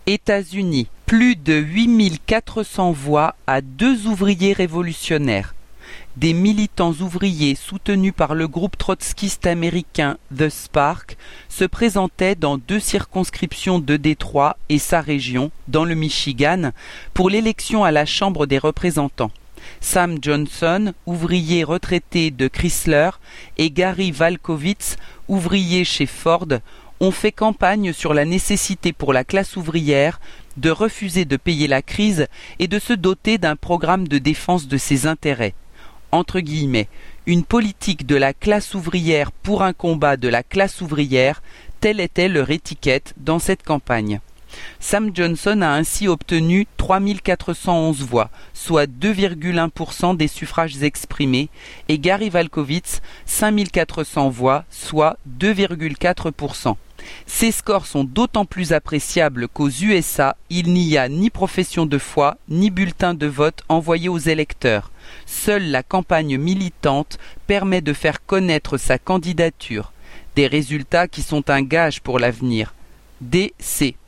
États-Unis, plus de 8400 voix à 2 ouvriers révolutionnaires. Des militants ouvriers soutenus par le groupe trotskiste américain The Spark se présentaient dans 2 circonscriptions de Détroit et sa région, dans le Michigan, pour l'élection à la Chambre des représentants. Sam Johnson, ouvrier retraité de Chrysler, et Gary Valkovitz, ouvrier chez Ford, ont fait campagne sur la nécessité pour la classe ouvrière de refuser de payer la crise et de se doter d'un programme de défense de ses intérêts. Entre guillemets, une politique de la classe ouvrière pour un combat de la classe ouvrière, telle était leur étiquette dans cette campagne. Sam Johnson a ainsi obtenu 3411 voix, soit 2,1% des suffrages exprimés, et Gary Valkovitz 5400 voix, soit 2,4%. Ces scores sont d'autant plus appréciables qu'aux USA, il n'y a ni profession de foi, ni bulletin de vote envoyé aux électeurs. Seule la campagne militante permet de faire connaître sa candidature. Des résultats qui sont un gage pour l'avenir. DC